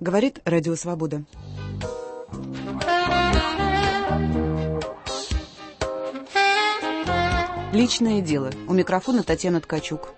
Говорит Радио Свобода. Личное дело. У микрофона Татьяна Ткачук.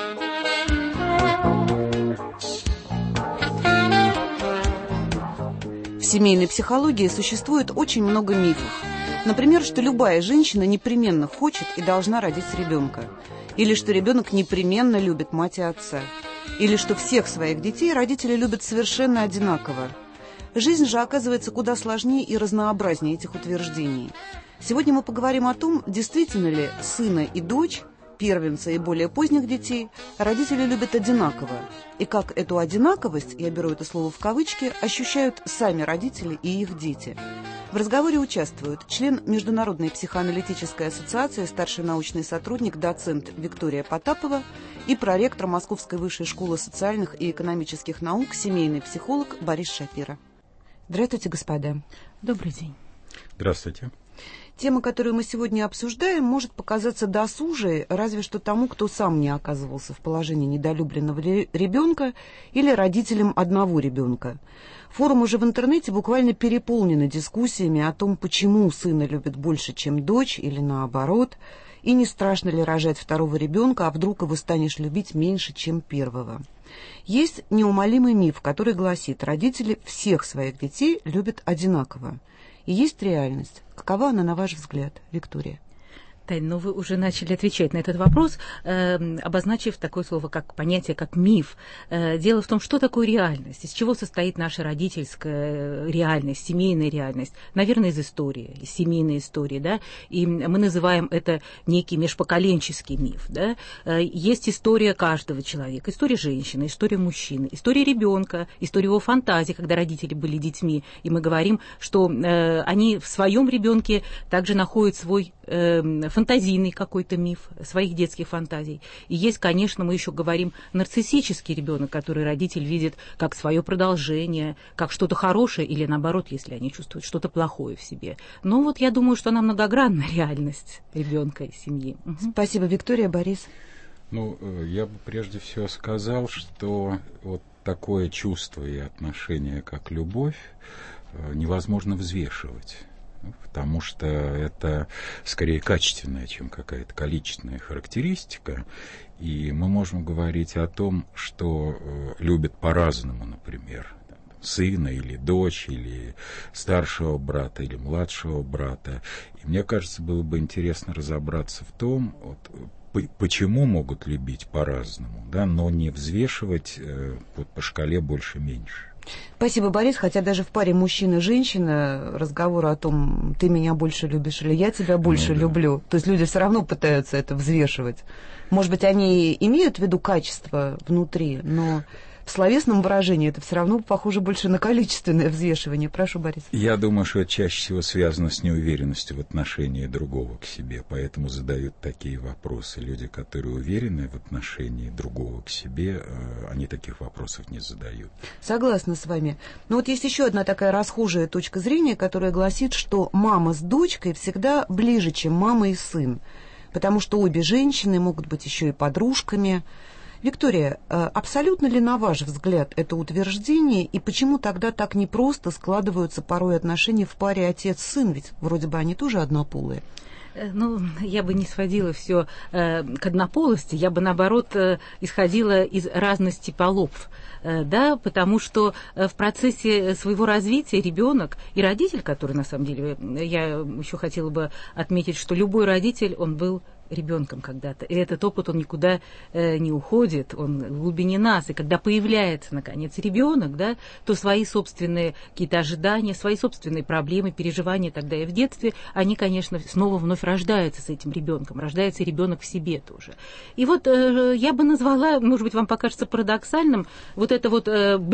В семейной психологии существует очень много мифов. Например, что любая женщина непременно хочет и должна родить ребенка. Или что ребенок непременно любит мать и отца. Или что всех своих детей родители любят совершенно одинаково. Жизнь же оказывается куда сложнее и разнообразнее этих утверждений. Сегодня мы поговорим о том, действительно ли сына и дочь, первенца и более поздних детей, родители любят одинаково. И как эту одинаковость, я беру это слово в кавычки, ощущают сами родители и их дети. В разговоре участвуют член Международной психоаналитической ассоциации, старший научный сотрудник, доцент Виктория Потапова и проректор Московской высшей школы социальных и экономических наук, семейный психолог Борис Шапира. Здравствуйте, господа. Добрый день. Здравствуйте. Тема, которую мы сегодня обсуждаем, может показаться досужей, разве что тому, кто сам не оказывался в положении недолюбленного ребенка или родителем одного ребенка. Форумы же в интернете буквально переполнены дискуссиями о том, почему сына любят больше, чем дочь, или наоборот, и не страшно ли рожать второго ребенка, а вдруг его станешь любить меньше, чем первого. Есть неумолимый миф, который гласит: родители всех своих детей любят одинаково. И есть реальность. Какова она, на ваш взгляд, Виктория? Тань, ну вы уже начали отвечать на этот вопрос, обозначив такое слово, как понятие, как миф. Дело в том, что такое реальность, из чего состоит наша родительская реальность, семейная реальность. Наверное, из истории, из семейной истории, да, и мы называем это некий межпоколенческий миф, да. Есть история каждого человека, история женщины, история мужчины, история ребенка, история его фантазии, когда родители были детьми, и мы говорим, что они в своем ребенке также находят свой фантазийный какой-то миф своих детских фантазий. И есть, конечно, мы еще говорим, нарциссический ребенок, который родитель видит как свое продолжение, как что-то хорошее, или наоборот, если они чувствуют что-то плохое в себе. Но вот я думаю, что она многогранная реальность ребенка и семьи. Спасибо, Виктория. Борис? Ну, я бы прежде всего сказал, что вот такое чувство и отношение, как любовь, невозможно взвешивать. Потому что это скорее качественная, чем какая-то количественная характеристика. И мы можем говорить о том, что любят по-разному, например, сына или дочь, или старшего брата, или младшего брата. И мне кажется, было бы интересно разобраться в том, вот, почему могут любить по-разному, да, но не взвешивать по шкале больше-меньше. Спасибо, Борис. Хотя даже в паре мужчина и женщина разговор о том, ты меня больше любишь или я тебя больше люблю. То есть люди все равно пытаются это взвешивать. Может быть, они имеют в виду качество внутри, но в словесном выражении это все равно похоже больше на количественное взвешивание. Прошу, Борис. Я думаю, что это чаще всего связано с неуверенностью в отношении другого к себе, поэтому задают такие вопросы. Люди, которые уверены в отношении другого к себе, они таких вопросов не задают. Согласна с вами. Но вот есть еще одна такая расхожая точка зрения, которая гласит, что мама с дочкой всегда ближе, чем мама и сын, потому что обе женщины могут быть еще и подружками. Виктория, абсолютно ли, на ваш взгляд, это утверждение, и почему тогда так непросто складываются порой отношения в паре отец-сын, ведь вроде бы они тоже однополые? Ну, я бы не сводила все к однополости, я бы, наоборот, исходила из разности полов, да, потому что в процессе своего развития ребенок и родитель, который, на самом деле, я еще хотела бы отметить, что любой родитель, он был ребенком когда-то. И этот опыт, он никуда не уходит, он в глубине нас. И когда появляется, наконец, ребенок, да, то свои собственные какие-то ожидания, свои собственные проблемы, переживания тогда и в детстве, они, конечно, снова вновь рождаются с этим ребенком. Рождается ребенок в себе тоже. И вот я бы назвала, может быть, вам покажется парадоксальным, вот это вот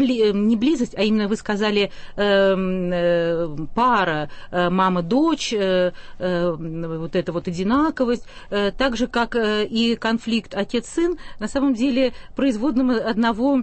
не близость, а именно вы сказали пара, мама-дочь, вот эта вот одинаковость. так же, как и конфликт отец-сын, на самом деле производным одного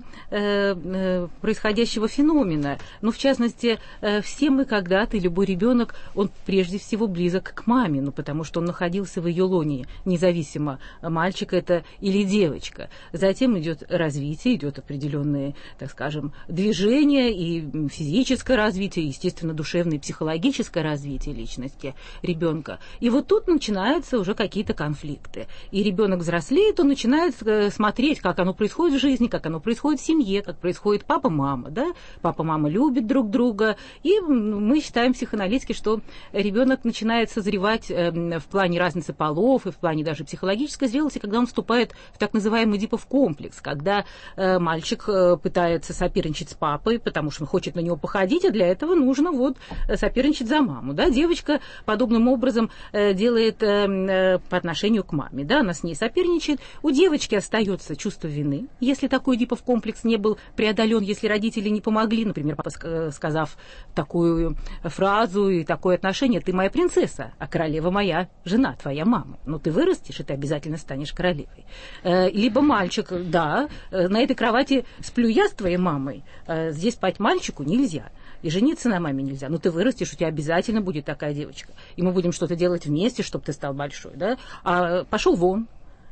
происходящего феномена. Ну, в частности, все мы когда-то, любой ребенок, он прежде всего близок к маме, ну, потому что он находился в ее лоне, независимо, мальчик это или девочка. Затем идет развитие, идет определенные, так скажем, движения и физическое развитие, естественно, душевное и психологическое развитие личности ребенка. И вот тут начинаются уже какие-то конфликты. И ребенок взрослеет, он начинает смотреть, как оно происходит в жизни, как оно происходит в семье, как происходит папа-мама, да? Папа-мама любят друг друга, и мы считаем психоаналитики, что ребенок начинает созревать в плане разницы полов и в плане даже психологической зрелости, когда он вступает в так называемый Эдипов комплекс, когда мальчик пытается соперничать с папой, потому что он хочет на него походить, а для этого нужно вот соперничать за маму, да? Девочка подобным образом делает по отношению к маме, да, она с ней соперничает. У девочки остается чувство вины, если такой Эдипов комплекс не был преодолен, если родители не помогли, например, папа, сказав такую фразу и такое отношение: ты моя принцесса, а королева моя жена, твоя мама. Но ты вырастешь, и ты обязательно станешь королевой. Либо мальчик: да, на этой кровати сплю я с твоей мамой, здесь спать мальчику нельзя. И жениться на маме нельзя. Но ты вырастешь, у тебя обязательно будет такая девочка. И мы будем что-то делать вместе, чтобы ты стал большой, да? А пошел вон.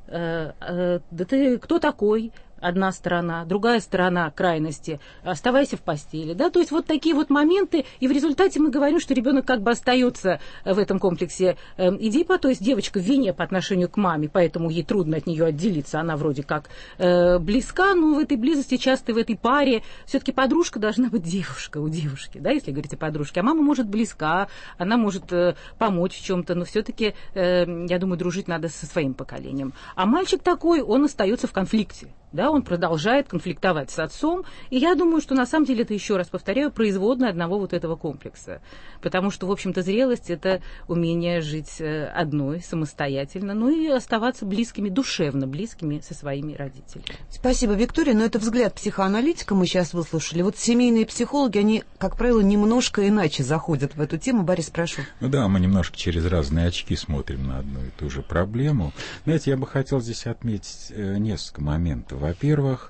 Да ты кто такой? Одна сторона, другая сторона крайности, оставайся в постели, да, то есть вот такие вот моменты, и в результате мы говорим, что ребенок как бы остается в этом комплексе Эдипа, то есть девочка в вине по отношению к маме, поэтому ей трудно от нее отделиться, она вроде как близка, но в этой близости часто в этой паре все-таки подружка должна быть девушка у девушки, да, если говорить о подружке, а мама может близка, она может помочь в чем-то, но все-таки, я думаю, дружить надо со своим поколением, а мальчик такой, он остается в конфликте. Да, он продолжает конфликтовать с отцом, и я думаю, что на самом деле это, еще раз повторяю, производное одного вот этого комплекса, потому что, в общем-то, зрелость – это умение жить одной, самостоятельно, ну и оставаться близкими, душевно близкими со своими родителями. Спасибо, Виктория, но это взгляд психоаналитика мы сейчас выслушали. Вот семейные психологи, они, как правило, немножко иначе заходят в эту тему. Борис, прошу. Ну да, мы немножко через разные очки смотрим на одну и ту же проблему. Знаете, я бы хотел здесь отметить несколько моментов. Во-первых,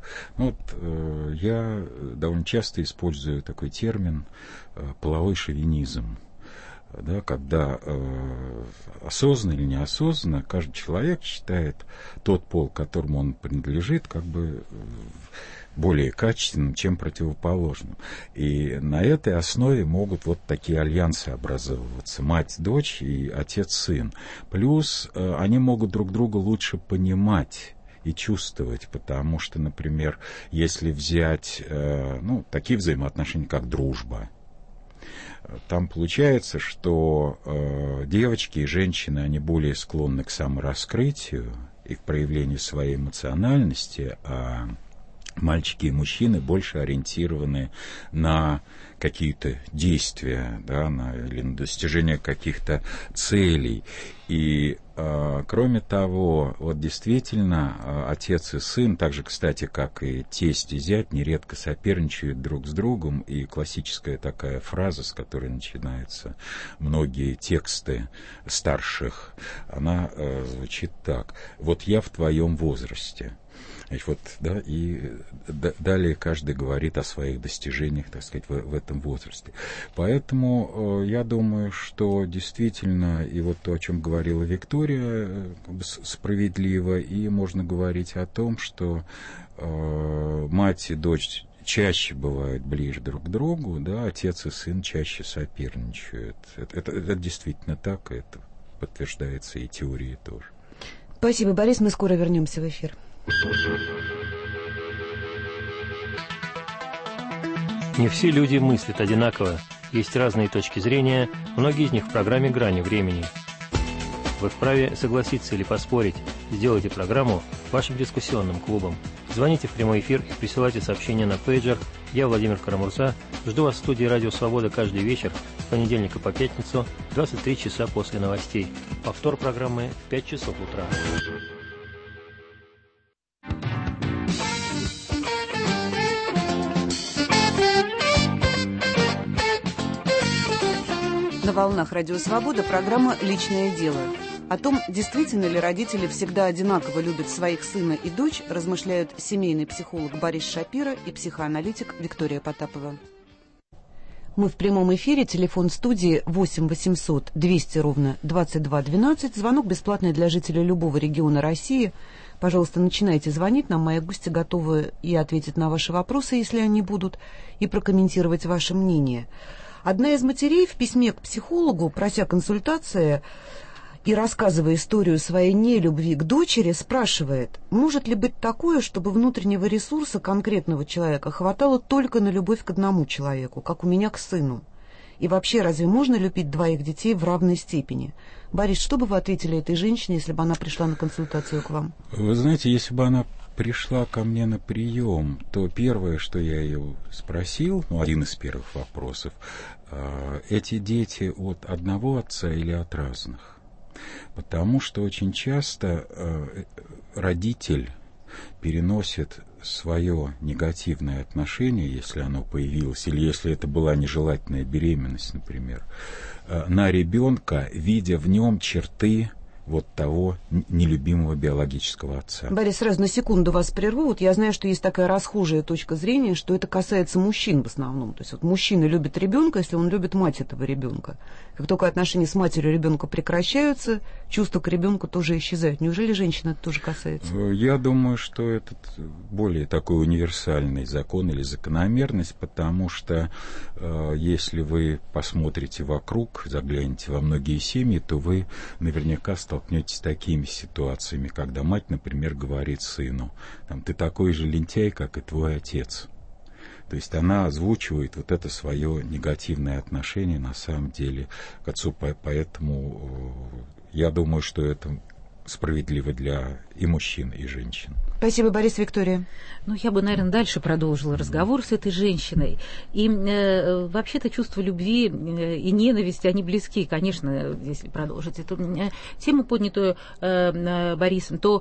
я довольно часто использую такой термин половой шовинизм. Да, когда осознанно или неосознанно каждый человек считает тот пол, которому он принадлежит, как бы более качественным, чем противоположным. И на этой основе могут вот такие альянсы образовываться: мать-дочь и отец-сын. Плюс они могут друг друга лучше понимать и чувствовать, потому что, например, если взять такие взаимоотношения, как дружба, там получается, что девочки и женщины, они более склонны к самораскрытию и к проявлению своей эмоциональности, а мальчики и мужчины больше ориентированы на какие-то действия, да, или на достижение каких-то целей. И, кроме того, вот действительно, отец и сын, так же, кстати, как и тесть и зять, нередко соперничают друг с другом. И классическая такая фраза, с которой начинаются многие тексты старших, она звучит так: «Вот я в твоем возрасте». Значит, вот, да, и далее каждый говорит о своих достижениях, так сказать, в этом возрасте. Поэтому я думаю, что действительно, и вот то, о чем говорила Виктория, справедливо, и можно говорить о том, что мать и дочь чаще бывают ближе друг к другу, да, отец и сын чаще соперничают. Это действительно так, это подтверждается и теорией тоже. Спасибо, Борис, мы скоро вернемся в эфир. Не все люди мыслят одинаково. Есть разные точки зрения, многие из них в программе «Грани времени». Вы вправе согласиться или поспорить. Сделайте программу вашим дискуссионным клубом. Звоните в прямой эфир и присылайте сообщения на пейджер. Я, Владимир Карамурза, жду вас в студии «Радио Свобода» каждый вечер с понедельника по пятницу, 23 часа после новостей. Повтор программы в 5 часов утра. На волнах Радио Свобода программа «Личное дело». О том, действительно ли родители всегда одинаково любят своих сына и дочь, размышляют семейный психолог Борис Шапира и психоаналитик Виктория Потапова. Мы в прямом эфире, телефон студии 8 800 200 ровно 22 12. Звонок бесплатный для жителей любого региона России. Пожалуйста, начинайте звонить. Нам мои гости готовы и ответить на ваши вопросы, если они будут, и прокомментировать ваше мнение. Одна из матерей в письме к психологу, прося консультации и рассказывая историю своей нелюбви к дочери, спрашивает, может ли быть такое, чтобы внутреннего ресурса конкретного человека хватало только на любовь к одному человеку, как у меня к сыну? И вообще, разве можно любить двоих детей в равной степени? Борис, что бы вы ответили этой женщине, если бы она пришла на консультацию к вам? Вы знаете, если бы она пришла ко мне на прием, то первое, что я ее спросил, один из первых вопросов, эти дети от одного отца или от разных? Потому что очень часто родитель переносит свое негативное отношение, если оно появилось, или если это была нежелательная беременность, например, на ребенка, видя в нем черты вот того нелюбимого биологического отца. Борис, сразу на секунду вас прерву. Вот я знаю, что есть такая расхожая точка зрения, что это касается мужчин в основном. То есть вот мужчина любит ребенка, если он любит мать этого ребенка. Как только отношения с матерью ребенка прекращаются, чувства к ребенку тоже исчезают. Неужели женщин это тоже касается? Я думаю, что это более такой универсальный закон или закономерность, потому что если вы посмотрите вокруг, заглянете во многие семьи, то вы наверняка столкнетесь с такими ситуациями, когда мать, например, говорит сыну, ты такой же лентяй, как и твой отец. То есть она озвучивает вот это свое негативное отношение на самом деле к отцу, поэтому я думаю, что это справедливо для и мужчин, и женщин. Спасибо, Борис. Виктория. Я бы, наверное, дальше продолжила разговор с этой женщиной. И вообще-то чувства любви и ненависти, они близки, конечно, если продолжить эту тему, поднятую Борисом, то,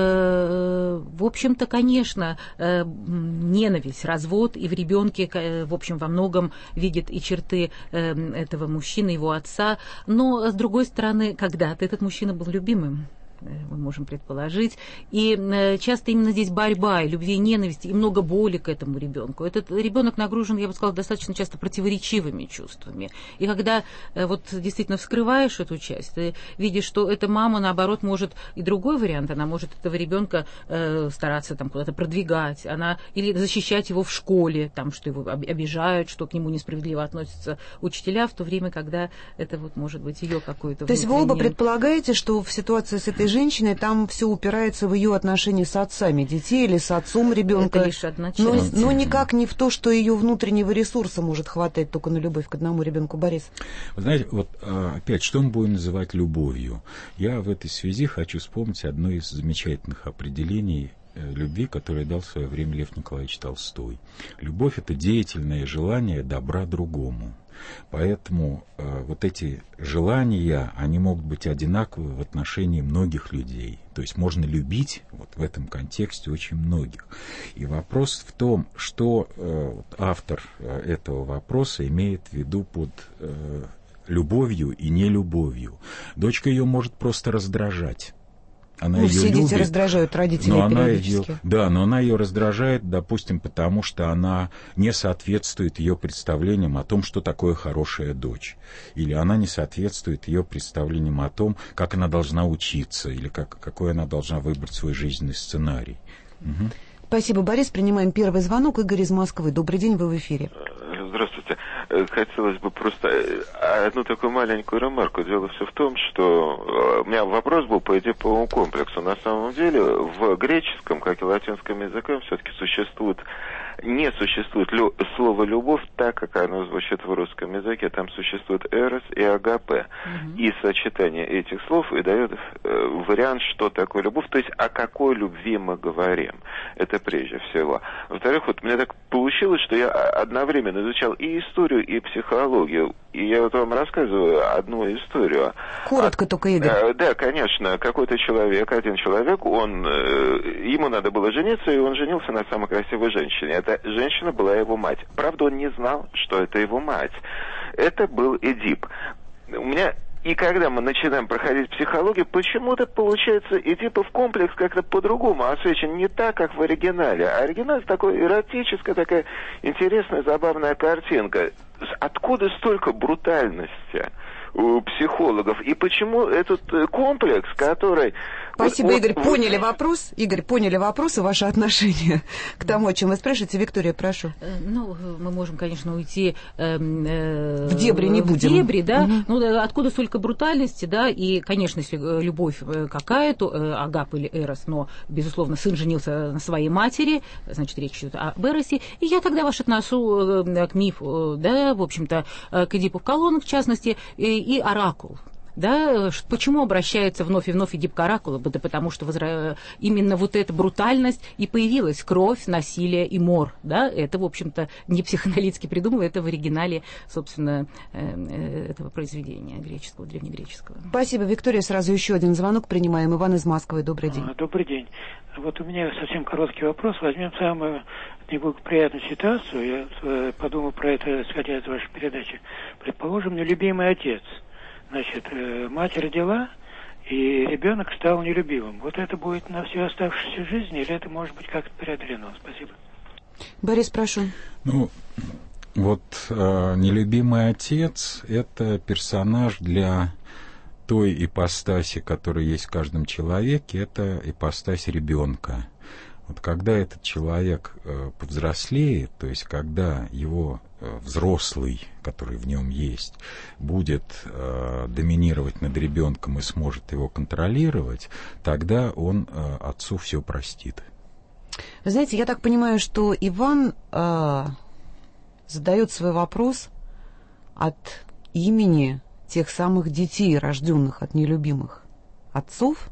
в общем-то, конечно, ненависть, развод и в ребенке, в общем, во многом видит и черты этого мужчины, его отца. Но, с другой стороны, когда-то этот мужчина был любимым, мы можем предположить. И часто именно здесь борьба и любви, и ненависти, и много боли к этому ребенку. Этот ребенок нагружен, я бы сказала, достаточно часто противоречивыми чувствами. И когда вот действительно вскрываешь эту часть, ты видишь, что эта мама, наоборот, может и другой вариант, она может этого ребенка стараться куда-то продвигать, она или защищать его в школе, что его обижают, что к нему несправедливо относятся учителя, в то время, когда это вот может быть ее какое-то. То есть вы оба предполагаете, что в ситуации с этой женщиной там все упирается в ее отношения с отцами детей или с отцом ребенка. Это лишь одна часть. Но никак не в то, что ее внутреннего ресурса может хватать только на любовь к одному ребенку. Борис. Вы знаете, вот опять, что он будет называть любовью? Я в этой связи хочу вспомнить одно из замечательных определений любви, которое дал в свое время Лев Николаевич Толстой. Любовь — это деятельное желание добра другому. Поэтому вот эти желания, они могут быть одинаковы в отношении многих людей. То есть можно любить вот в этом контексте очень многих. И вопрос в том, что автор этого вопроса имеет в виду под любовью и нелюбовью. Дочка ее может просто раздражать. Она ее все любит, дети раздражают родителей периодически. Но она ее раздражает, допустим, потому что она не соответствует ее представлениям о том, что такое хорошая дочь. Или она не соответствует ее представлениям о том, как она должна учиться, или какой она должна выбрать свой жизненный сценарий. Угу. Спасибо, Борис. Принимаем первый звонок. Игорь из Москвы. Добрый день, вы в эфире. Здравствуйте. Хотелось бы просто одну такую маленькую ремарку. Дело все в том, что у меня вопрос был по эдиповому комплексу. На самом деле в греческом, как и латинском языке, все-таки не существует слово «любовь» так, как оно звучит в русском языке. Там существует «эрос» и «агапе». И сочетание этих слов и дает вариант, что такое любовь. То есть о какой любви мы говорим. Это прежде всего. Во-вторых, вот мне так получилось, что я одновременно изучал и историю, и психологию. И я вот вам рассказываю одну историю. Коротко только, Игорь. Да, конечно. Какой-то человек, один человек, ему надо было жениться, и он женился на самой красивой женщине. Эта женщина была его мать. Правда, он не знал, что это его мать. Это был Эдип. У меня И когда мы начинаем проходить психологию, почему-то получается Эдипов комплекс как-то по-другому освещен, не так, как в оригинале. А оригинал такой эротическая, такая интересная, забавная картинка. Откуда столько брутальности у психологов? И почему этот комплекс, который... Спасибо, Игорь, поняли вопрос. Игорь, поняли вопрос и ваше отношение к тому, о чем вы спрашиваете. Виктория, прошу. Ну, мы можем, конечно, уйти... в дебри не будем. В дебри, да. Ну, откуда столько брутальности, да, и, конечно, если любовь какая, то Агап или Эрос, но, безусловно, сын женился на своей матери, значит, речь идет об Эросе, и я тогда вас отношу к мифу, да, в общем-то, к Эдипу в колоннах, в частности, и оракул. Да, почему обращается вновь и вновь Эдип к оракулу? Да потому что именно вот эта брутальность и появилась, кровь, насилие и мор. Да? Это, в общем-то, не психоаналитики придумали, это в оригинале, собственно, этого произведения греческого, древнегреческого. Спасибо, Виктория. Сразу еще один звонок принимаем. Иван из Москвы. Добрый день. Добрый день. Вот у меня совсем короткий вопрос. Возьмем самую неблагоприятную ситуацию. Я подумал про это, исходя из вашей передачи. Предположим, нелюбимый отец. Значит, мать родила, и ребенок стал нелюбимым. Вот это будет на всю оставшуюся жизнь, или это может быть как-то преодолено? Спасибо. Борис, прошу. Ну, вот нелюбимый отец – это персонаж для той ипостаси, которая есть в каждом человеке, это ипостась ребенка. Вот когда этот человек повзрослеет, то есть когда его взрослый, который в нем есть, будет доминировать над ребенком и сможет его контролировать, тогда он отцу все простит. Вы знаете, я так понимаю, что Иван задает свой вопрос от имени тех самых детей, рожденных от нелюбимых отцов,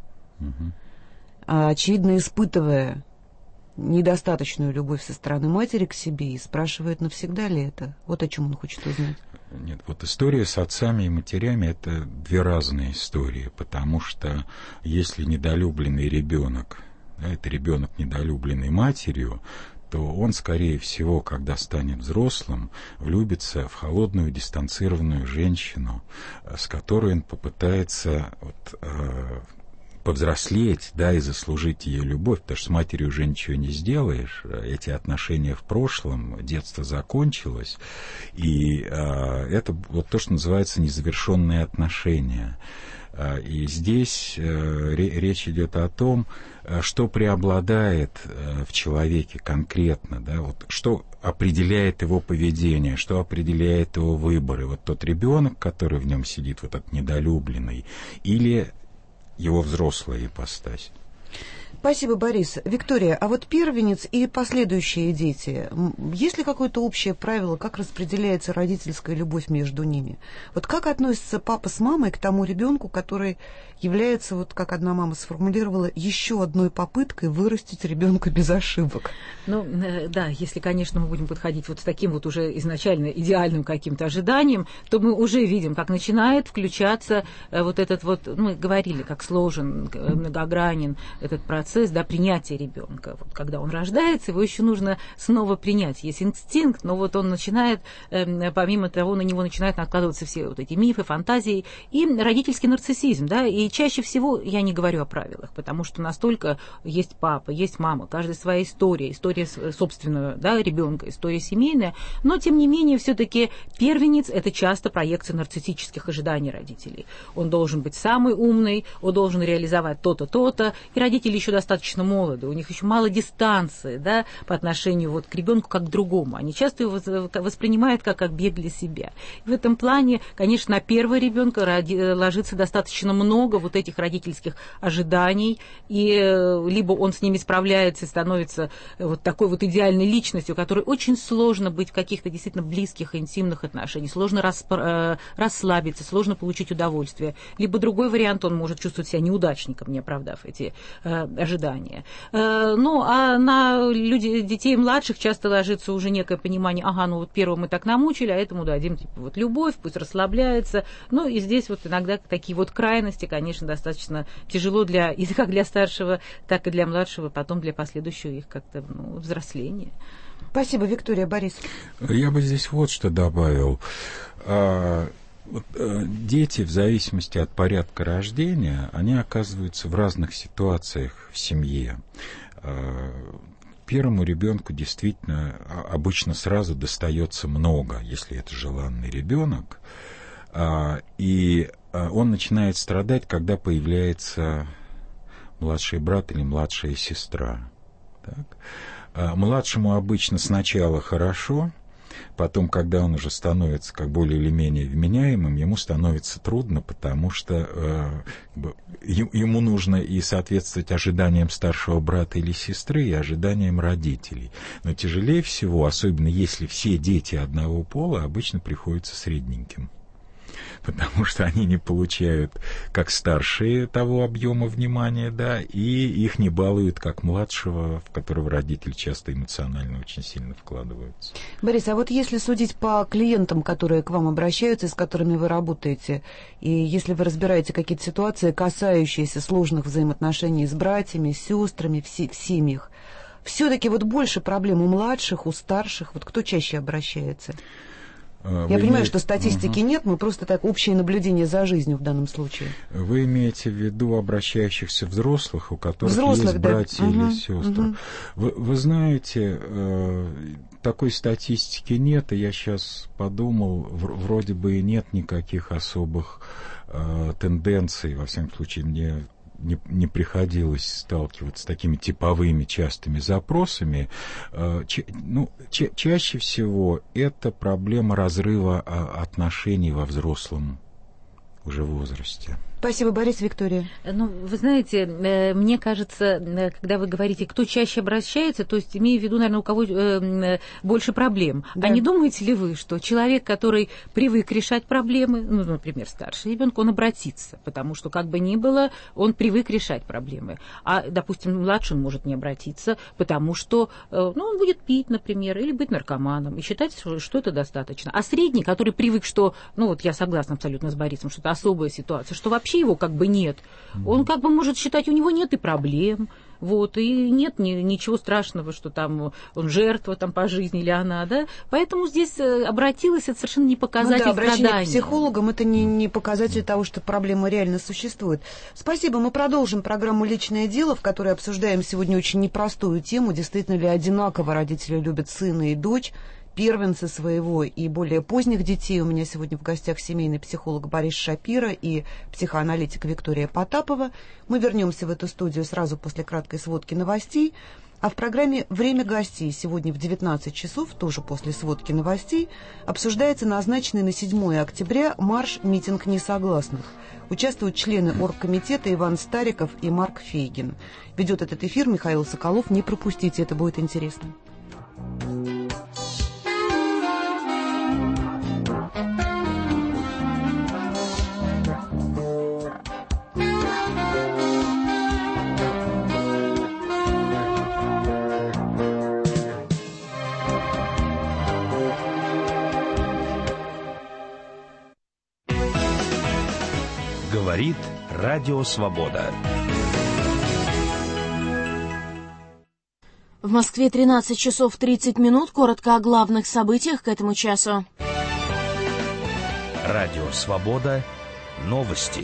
очевидно, испытывая недостаточную любовь со стороны матери к себе, и спрашивает, навсегда ли это. Вот о чем он хочет узнать. Нет, вот история с отцами и матерями – это две разные истории, потому что если недолюбленный ребенок, да, это ребенок, недолюбленный матерью, то он, скорее всего, когда станет взрослым, влюбится в холодную, дистанцированную женщину, с которой он попытается повзрослеть, да, и заслужить ее любовь, потому что с матерью уже ничего не сделаешь, эти отношения в прошлом, детство закончилось, и это вот то, что называется незавершенные отношения. И здесь речь идет о том, что преобладает в человеке конкретно, да, вот что определяет его поведение, что определяет его выборы. Вот тот ребенок, который в нем сидит, вот этот недолюбленный, или его взрослая ипостась. Спасибо, Борис. Виктория, а вот первенец и последующие дети, есть ли какое-то общее правило, как распределяется родительская любовь между ними? Вот как относится папа с мамой к тому ребенку, который является, вот как одна мама сформулировала, еще одной попыткой вырастить ребенка без ошибок? Ну, да, если, конечно, мы будем подходить вот с таким вот уже изначально идеальным каким-то ожиданием, то мы уже видим, как начинает включаться вот этот вот, ну, мы говорили, как сложен, многогранен этот процесс, да, принятия ребенка. Вот, когда он рождается, его еще нужно снова принять. Есть инстинкт, но вот он начинает, помимо того, на него начинают накладываться все вот эти мифы, фантазии и родительский нарциссизм, да, и чаще всего я не говорю о правилах, потому что настолько есть папа, есть мама, каждая своя история собственного, да, ребенка, история семейная, но тем не менее все-таки первенец – это часто проекция нарциссических ожиданий родителей. Он должен быть самый умный, он должен реализовать то-то, то-то, и родители еще достаточно молоды, у них еще мало дистанции, да, по отношению вот к ребенку как к другому. Они часто его воспринимают как объект для себя. И в этом плане, конечно, на первого ребенка ложится достаточно много вот этих родительских ожиданий, и либо он с ними справляется и становится вот такой вот идеальной личностью, которой очень сложно быть в каких-то действительно близких и интимных отношениях, сложно расслабиться, сложно получить удовольствие. Либо другой вариант, он может чувствовать себя неудачником, не оправдав эти ожидания. Ну, а на детей младших часто ложится уже некое понимание, ага, ну вот первого мы так намучили, а этому дадим типа вот любовь, пусть расслабляется. Ну, и здесь вот иногда такие вот крайности, конечно, достаточно тяжело как для старшего, так и для младшего, потом для последующего их как-то взросления. Спасибо, Виктория. Борис. Я бы здесь вот что добавил. Дети, в зависимости от порядка рождения, они оказываются в разных ситуациях в семье. Первому ребенку действительно обычно сразу достается много, если это желанный ребенок, и он начинает страдать, когда появляется младший брат или младшая сестра. Так? Младшему обычно сначала хорошо, потом, когда он уже становится как более или менее вменяемым, ему становится трудно, потому что ему нужно и соответствовать ожиданиям старшего брата или сестры, и ожиданиям родителей. Но тяжелее всего, особенно если все дети одного пола, обычно приходится средненьким. Потому что они не получают, как старшие, того объема внимания, да, и их не балуют, как младшего, в которого родители часто эмоционально очень сильно вкладываются. Борис, а вот если судить по клиентам, которые к вам обращаются и с которыми вы работаете, и если вы разбираете какие-то ситуации, касающиеся сложных взаимоотношений с братьями, с сестрами в семьях, все-таки вот больше проблем у младших, у старших, вот кто чаще обращается? Я понимаю, что статистики нет, мы просто так общее наблюдение за жизнью в данном случае. Вы имеете в виду обращающихся взрослых, у которых есть братья или сестры? Вы знаете, такой статистики нет, и я сейчас подумал, вроде бы и нет никаких особых тенденций, во всяком случае, мне не приходилось сталкиваться с такими типовыми частыми запросами. Чаще всего это проблема разрыва отношений во взрослом уже возрасте. Спасибо, Борис. Виктория. Вы знаете, мне кажется, когда вы говорите, кто чаще обращается, то есть имею в виду, наверное, у кого больше проблем. Да. А не думаете ли вы, что человек, который привык решать проблемы, например, старший ребенок, он обратится, потому что, как бы ни было, он привык решать проблемы. А, допустим, младший может не обратиться, потому что он будет пить, например, или быть наркоманом, и считать, что это достаточно. А средний, который привык, что, я согласна абсолютно с Борисом, что это особая ситуация, что вообще его как бы нет. Он как бы может считать, у него нет и проблем, и нет ничего страшного, что там он жертва там по жизни или она, да. Поэтому здесь обратилась, это совершенно не показатель страдания. Обращение к психологам это не показатель того, что проблема реально существует. Спасибо. Мы продолжим программу «Личное дело», в которой обсуждаем сегодня очень непростую тему. Действительно ли одинаково родители любят сына и дочь, первенцы своего и более поздних детей. У меня сегодня в гостях семейный психолог Борис Шапира и психоаналитик Виктория Потапова. Мы вернемся в эту студию сразу после краткой сводки новостей. А в программе «Время гостей» сегодня в 19 часов, тоже после сводки новостей, обсуждается назначенный на 7 октября марш-митинг несогласных. Участвуют члены оргкомитета Иван Стариков и Марк Фейгин. Ведет этот эфир Михаил Соколов. Не пропустите, это будет интересно. Говорит Радио Свобода. В Москве 13 часов 30 минут. Коротко о главных событиях к этому часу. Радио Свобода. Новости.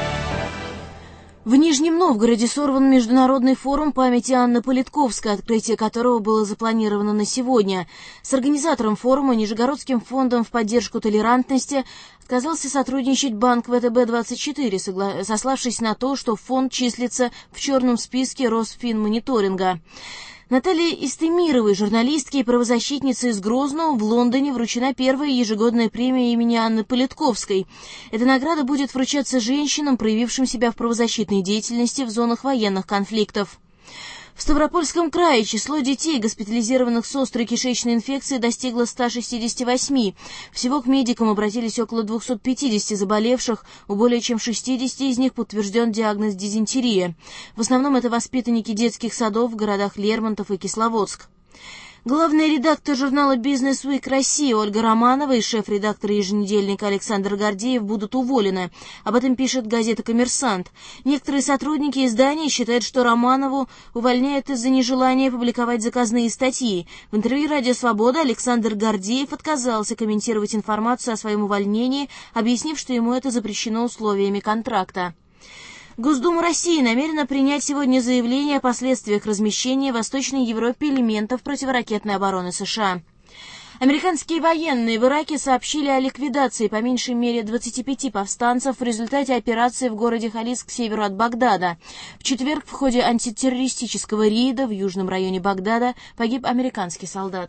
В Нижнем Новгороде сорван международный форум памяти Анны Политковской, открытие которого было запланировано на сегодня. С организатором форума, Нижегородским фондом в поддержку толерантности, отказался сотрудничать банк ВТБ-24, сославшись на то, что фонд числится в черном списке Росфинмониторинга. Наталье Истемировой, журналистке и правозащитнице из Грозного, в Лондоне вручена первая ежегодная премия имени Анны Политковской. Эта награда будет вручаться женщинам, проявившим себя в правозащитной деятельности в зонах военных конфликтов. В Ставропольском крае число детей, госпитализированных с острой кишечной инфекцией, достигло 168. Всего к медикам обратились около 250 заболевших, у более чем 60 из них подтвержден диагноз дизентерия. В основном это воспитанники детских садов в городах Лермонтов и Кисловодск. Главный редактор журнала «Бизнес Уик России» Ольга Романова и шеф-редактор еженедельника Александр Гордеев будут уволены. Об этом пишет газета «Коммерсант». Некоторые сотрудники издания считают, что Романову увольняют из-за нежелания публиковать заказные статьи. В интервью «Радио Свобода» Александр Гордеев отказался комментировать информацию о своем увольнении, объяснив, что ему это запрещено условиями контракта. Госдума России намерена принять сегодня заявление о последствиях размещения в Восточной Европе элементов противоракетной обороны США. Американские военные в Ираке сообщили о ликвидации по меньшей мере 25 повстанцев в результате операции в городе Халис к северу от Багдада. В четверг в ходе антитеррористического рейда в южном районе Багдада погиб американский солдат.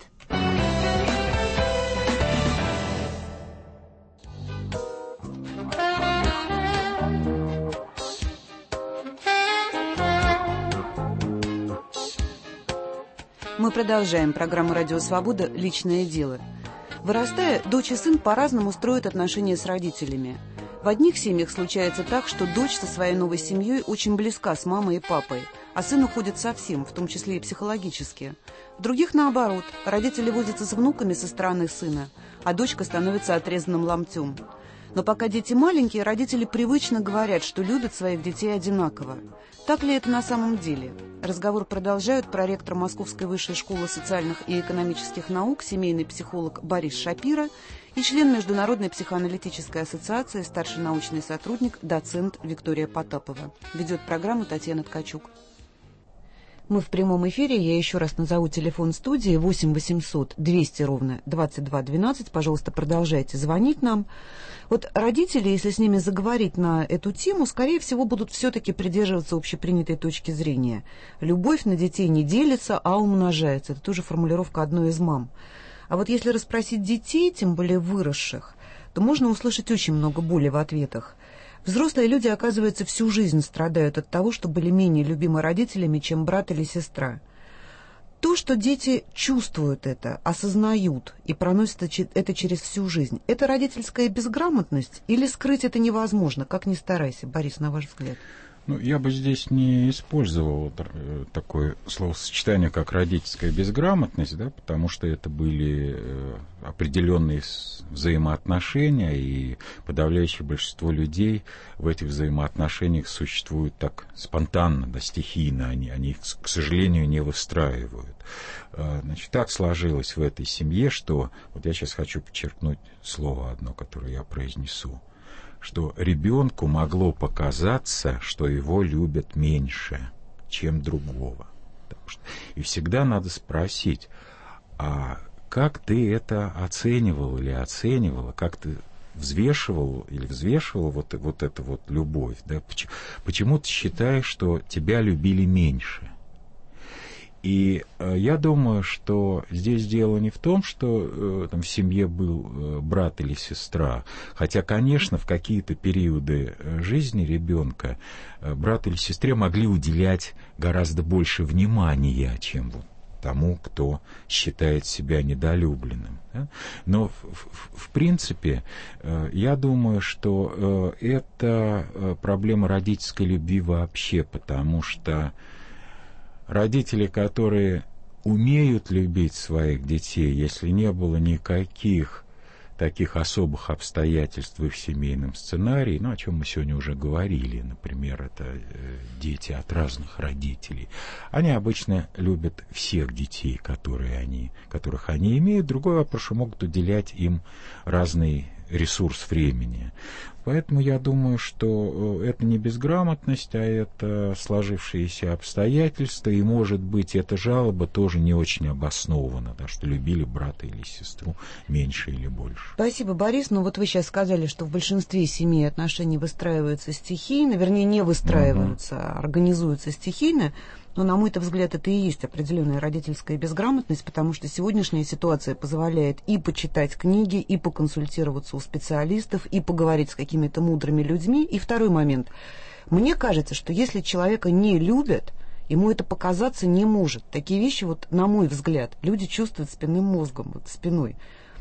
Мы продолжаем программу «Радио Свобода. Личное дело». Вырастая, дочь и сын по-разному строят отношения с родителями. В одних семьях случается так, что дочь со своей новой семьей очень близка с мамой и папой, а сын уходит совсем, в том числе и психологически. В других наоборот, родители возятся с внуками со стороны сына, а дочка становится отрезанным ломтем. Но пока дети маленькие, родители привычно говорят, что любят своих детей одинаково. Так ли это на самом деле? Разговор продолжают проректор Московской высшей школы социальных и экономических наук, семейный психолог Борис Шапира и член Международной психоаналитической ассоциации, старший научный сотрудник, доцент Виктория Потапова. Ведет программу Татьяна Ткачук. Мы в прямом эфире. Я еще раз назову телефон студии 8 800 200 ровно 22 12. Пожалуйста, продолжайте звонить нам. Вот родители, если с ними заговорить на эту тему, скорее всего, будут все-таки придерживаться общепринятой точки зрения. Любовь на детей не делится, а умножается. Это тоже формулировка одной из мам. А вот если расспросить детей, тем более выросших, то можно услышать очень много боли в ответах. Взрослые люди, оказывается, всю жизнь страдают от того, что были менее любимы родителями, чем брат или сестра. То, что дети чувствуют это, осознают и проносят это через всю жизнь, это родительская безграмотность или скрыть это невозможно, как ни старайся, Борис, на ваш взгляд? Ну, я бы здесь не использовал такое словосочетание, как родительская безграмотность, да, потому что это были определенные взаимоотношения, и подавляющее большинство людей в этих взаимоотношениях существуют так спонтанно, да, стихийно, они их, к сожалению, не выстраивают. Значит, так сложилось в этой семье, что, вот я сейчас хочу подчеркнуть слово одно, которое я произнесу, что ребенку могло показаться, что его любят меньше, чем другого. И всегда надо спросить, а как ты это оценивал или оценивала, как ты взвешивал или взвешивал вот эту вот любовь, да? Почему ты считаешь, что тебя любили меньше? И я думаю, что здесь дело не в том, что там в семье был брат или сестра. Хотя, конечно, в какие-то периоды жизни ребенка брат или сестре могли уделять гораздо больше внимания, чем вот тому, кто считает себя недолюбленным. Да? Но, в принципе, я думаю, что это проблема родительской любви вообще, потому что родители, которые умеют любить своих детей, если не было никаких таких особых обстоятельств в их семейном сценарии, ну, о чем мы сегодня уже говорили, например, это дети от разных родителей, они обычно любят всех детей, которых они имеют. Другой вопрос, что могут уделять им разный ресурс времени. Поэтому я думаю, что это не безграмотность, а это сложившиеся обстоятельства, и, может быть, эта жалоба тоже не очень обоснована, да, что любили брата или сестру меньше или больше. Спасибо, Борис. Ну вот вы сейчас сказали, что в большинстве семей отношения выстраиваются стихийно, вернее, не выстраиваются, а организуются стихийно. Но, на мой взгляд, это и есть определенная родительская безграмотность, потому что сегодняшняя ситуация позволяет и почитать книги, и поконсультироваться у специалистов, и поговорить с какими-то мудрыми людьми. И второй момент. Мне кажется, что если человека не любят, ему это показаться не может. Такие вещи, вот, на мой взгляд, люди чувствуют спинным мозгом, вот, спиной.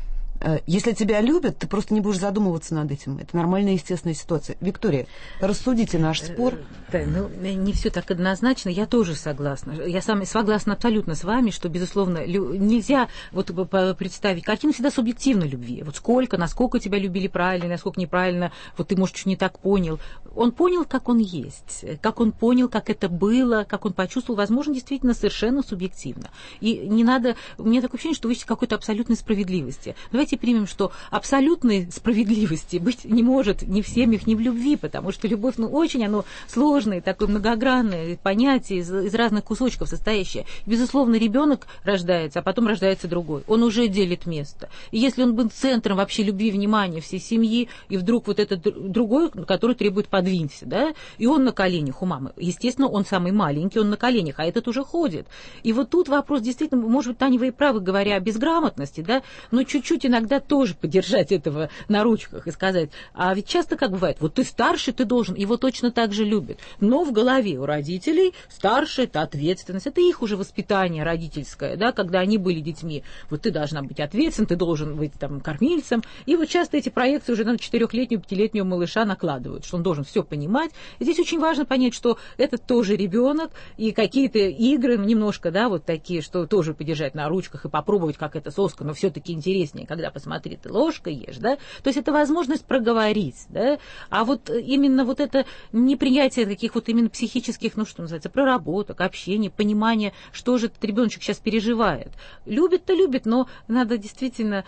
Если тебя любят, ты просто не будешь задумываться над этим. Это нормальная, естественная ситуация. Виктория, рассудите наш спор. Да, не все так однозначно. Я тоже согласна. Я согласна абсолютно с вами, что, безусловно, нельзя представить картину всегда субъективной любви. Вот сколько, насколько тебя любили правильно, насколько неправильно, вот ты, может, чуть не так понял. Он понял, как он есть, как он понял, как это было, как он почувствовал, возможно, действительно совершенно субъективно. И не надо... У меня такое ощущение, что вы ищете какой-то абсолютной справедливости. Давайте примем, что абсолютной справедливости быть не может ни в семьях, ни в любви, потому что любовь, очень оно сложное, такое многогранное понятие, из разных кусочков состоящее. Безусловно, ребенок рождается, а потом рождается другой. Он уже делит место. И если он был центром вообще любви, внимания всей семьи, и вдруг вот этот другой, который требует подвинься, да, и он на коленях у мамы. Естественно, он самый маленький, он на коленях, а этот уже ходит. И вот тут вопрос действительно, может быть, Таня, вы и правы, говоря о безграмотности, да, но чуть-чуть иногда тоже подержать этого на ручках и сказать, а ведь часто как бывает, вот ты старший, ты должен, его точно так же любят. Но в голове у родителей старший – это ответственность, это их уже воспитание родительское, да, когда они были детьми. Вот ты должна быть ответственным, ты должен быть там кормильцем. И вот часто эти проекции уже на 4-летнего, 5-летнего малыша накладывают, что он должен все понимать. И здесь очень важно понять, что это тоже ребенок, и какие-то игры немножко, да, вот такие, что тоже подержать на ручках и попробовать, как это соска, но все-таки интереснее, когда посмотри, ты ложкой ешь, да. То есть это возможность проговорить, да. А вот именно вот это неприятие таких вот именно психических, что называется, проработок, общения, понимания, что же этот ребеночек сейчас переживает. Любит-то любит, но надо действительно,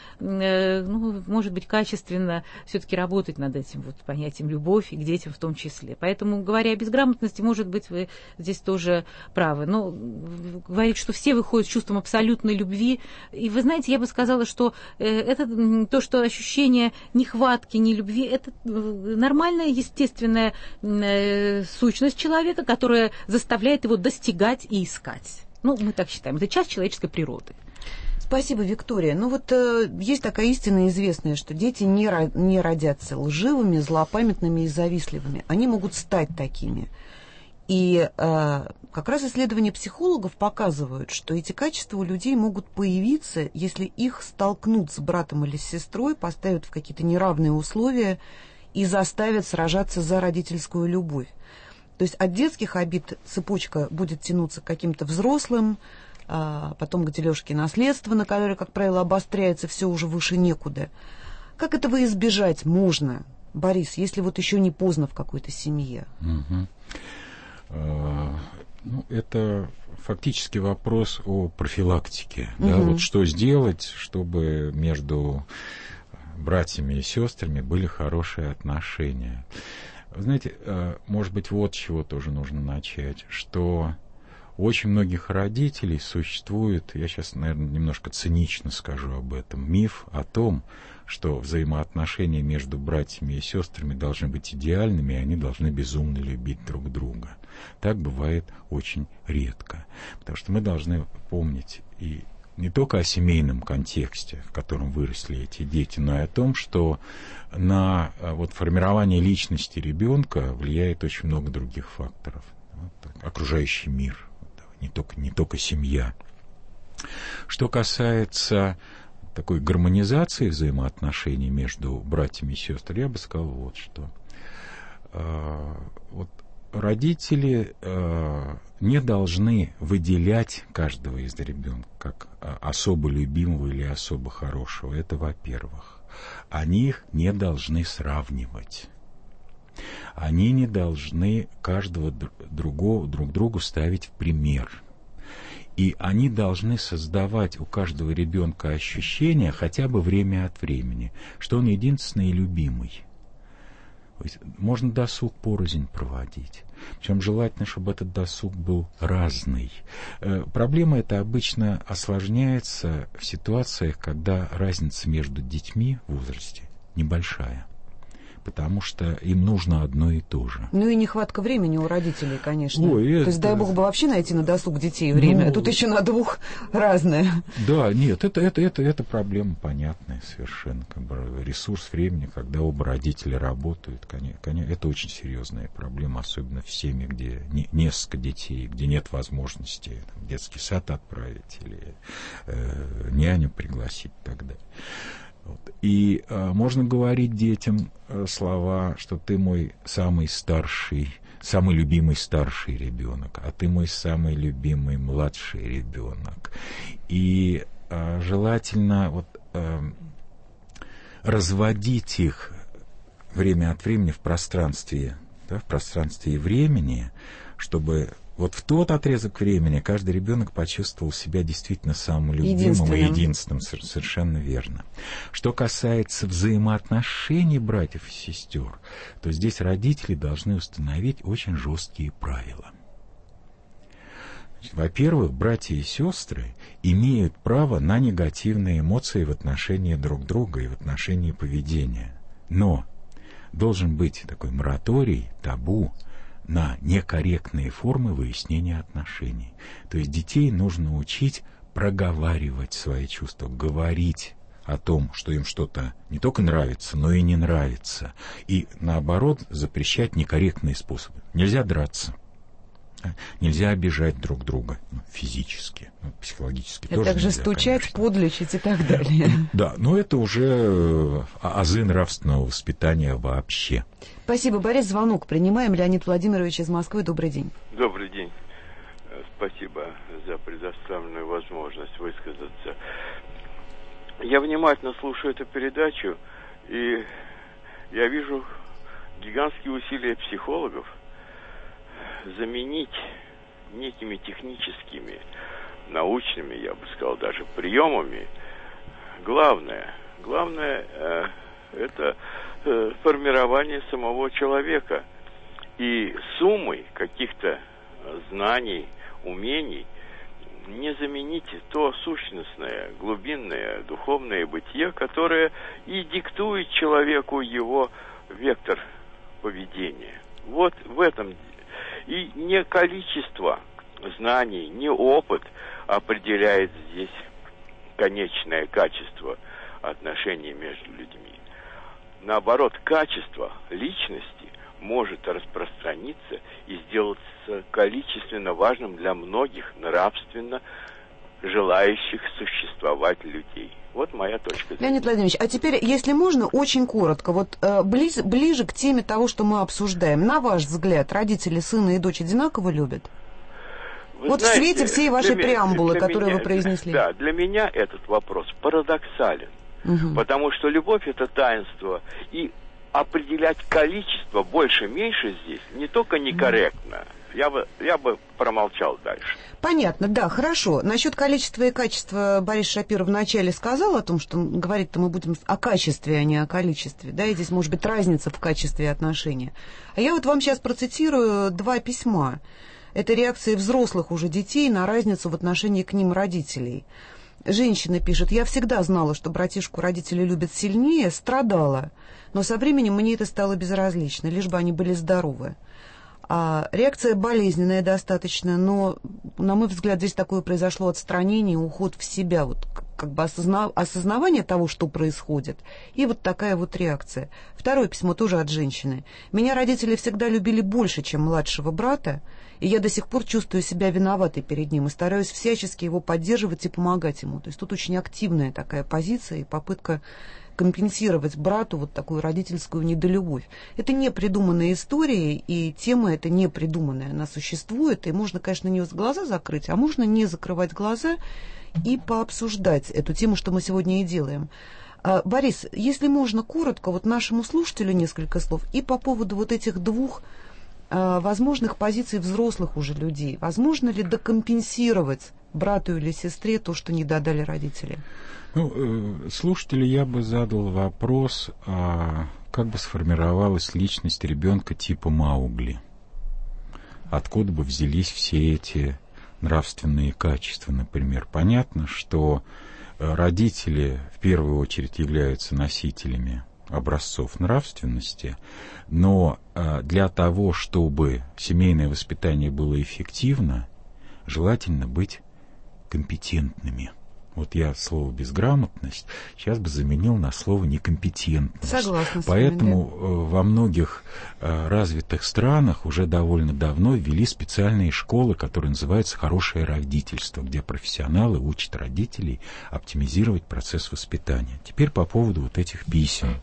может быть, качественно все-таки работать над этим вот понятием любовь и к детям в том числе. Поэтому, говоря о безграмотности, может быть, вы здесь тоже правы. Но говорить, что все выходят с чувством абсолютной любви. И вы знаете, я бы сказала, что это то, что ощущение нехватки, не любви, это нормальная, естественная сущность человека, которая заставляет его достигать и искать. Мы так считаем. Это часть человеческой природы. Спасибо, Виктория. Есть такая истина известная, что дети не родятся лживыми, злопамятными и завистливыми. Они могут стать такими. И как раз исследования психологов показывают, что эти качества у людей могут появиться, если их столкнут с братом или с сестрой, поставят в какие-то неравные условия и заставят сражаться за родительскую любовь. То есть от детских обид цепочка будет тянуться к каким-то взрослым, потом к дележке наследства, на которое, как правило, обостряется все уже выше некуда. Как этого избежать можно, Борис, если вот еще не поздно в какой-то семье? Это фактически вопрос о профилактике. Да? Вот что сделать, чтобы между братьями и сестрами были хорошие отношения. Вы знаете, может быть, вот с чего тоже нужно начать, что у очень многих родителей существует, я сейчас, наверное, немножко цинично скажу об этом, миф о том, что взаимоотношения между братьями и сестрами должны быть идеальными, и они должны безумно любить друг друга. Так бывает очень редко, потому что мы должны помнить и не только о семейном контексте, в котором выросли эти дети, но и о том, что на формирование личности ребенка влияет очень много других факторов. Окружающий мир, не только семья. Что касается такой гармонизации взаимоотношений между братьями и сестрами, я бы сказал вот что. Родители не должны выделять каждого из ребенка как особо любимого или особо хорошего. Это во-первых. Они их не должны сравнивать. Они не должны каждого друг другу ставить в пример. И они должны создавать у каждого ребенка ощущение, хотя бы время от времени, что он единственный и любимый. Можно досуг порознь проводить. Причем желательно, чтобы этот досуг был разный. Проблема эта обычно осложняется в ситуациях, когда разница между детьми в возрасте небольшая. Потому что им нужно одно и то же. И нехватка времени у родителей, конечно. То есть, дай бог бы вообще найти на досуг детей время. Тут еще на двух разное. Да, нет, это проблема понятная совершенно. Ресурс времени, когда оба родителя работают, конечно, это очень серьезная проблема, особенно в семье, где несколько детей, где нет возможности в детский сад отправить или няню пригласить и так далее. И можно говорить детям слова, что ты мой самый старший, самый любимый старший ребенок, а ты мой самый любимый младший ребенок. И желательно разводить их время от времени в пространстве, в пространстве и времени, чтобы в тот отрезок времени каждый ребенок почувствовал себя действительно самым любимым и единственным. Совершенно верно. Что касается взаимоотношений братьев и сестер, то здесь родители должны установить очень жесткие правила. Во-первых, братья и сестры имеют право на негативные эмоции в отношении друг друга и в отношении поведения. Но должен быть такой мораторий, табу на некорректные формы выяснения отношений. То есть детей нужно учить проговаривать свои чувства, говорить о том, что им что-то не только нравится, но и не нравится. И наоборот, запрещать некорректные способы. Нельзя драться. Нельзя обижать друг друга физически, психологически. А также стучать, конечно, подлечить и так далее. Да, но это уже азы нравственного воспитания вообще. Спасибо, Борис. Звонок принимаем. Леонид Владимирович из Москвы. Добрый день. Добрый день. Спасибо за предоставленную возможность высказаться. Я внимательно слушаю эту передачу, и я вижу гигантские усилия психологов заменить некими техническими, научными, я бы сказал, даже приемами. Главное это формирование самого человека. И суммой каких-то знаний, умений не замените то сущностное, глубинное, духовное бытие, которое и диктует человеку его вектор поведения. Вот в этом. И не количество знаний, не опыт определяет здесь конечное качество отношений между людьми. Наоборот, качество личности может распространиться и сделаться количественно важным для многих нравственно желающих существовать людей. Вот моя точка зрения. Леонид Владимирович, а теперь, если можно, очень коротко, ближе к теме того, что мы обсуждаем. На ваш взгляд, родители сына и дочь одинаково любят? Вы знаете, в свете всей вашей преамбулы, которую вы произнесли. Да, для меня этот вопрос парадоксален. Потому что любовь — это таинство. И определять количество больше-меньше здесь не только некорректно. Я бы промолчал дальше. Понятно, да, хорошо. Насчет количества и качества Борис Шапиров вначале сказал о том, что говорить-то мы будем о качестве, а не о количестве. Да, и здесь может быть разница в качестве отношения. А я вам сейчас процитирую 2 письма. Это реакции взрослых уже детей на разницу в отношении к ним родителей. Женщина пишет: «Я всегда знала, что братишку родители любят сильнее, страдала, но со временем мне это стало безразлично, лишь бы они были здоровы». Реакция болезненная достаточно, но, на мой взгляд, здесь такое произошло отстранение, уход в себя, как бы осознавание того, что происходит, и такая реакция. 2 письмо тоже от женщины. «Меня родители всегда любили больше, чем младшего брата, и я до сих пор чувствую себя виноватой перед ним и стараюсь всячески его поддерживать и помогать ему». То есть тут очень активная такая позиция и попытка компенсировать брату такую родительскую недолюбовь. Это не придуманная история, и тема эта не придуманная, она существует, и можно, конечно, на нее глаза закрыть, а можно не закрывать глаза и пообсуждать эту тему, что мы сегодня и делаем. Борис, если можно, коротко, нашему слушателю несколько слов, и по поводу этих 2 возможных позиций взрослых уже людей. Возможно ли докомпенсировать брату или сестре то, что не додали родители? Слушателю я бы задал вопрос, как бы сформировалась личность ребенка типа Маугли? Откуда бы взялись все эти нравственные качества, например? Понятно, что родители в первую очередь являются носителями образцов нравственности, но для того, чтобы семейное воспитание было эффективно, желательно быть компетентными Вот я слово «безграмотность» сейчас бы заменил на слово «некомпетентность». Согласна с Поэтому вами, да. Во многих развитых странах уже довольно давно ввели специальные школы, которые называются «хорошее родительство», где профессионалы учат родителей оптимизировать процесс воспитания. Теперь по поводу вот этих писем.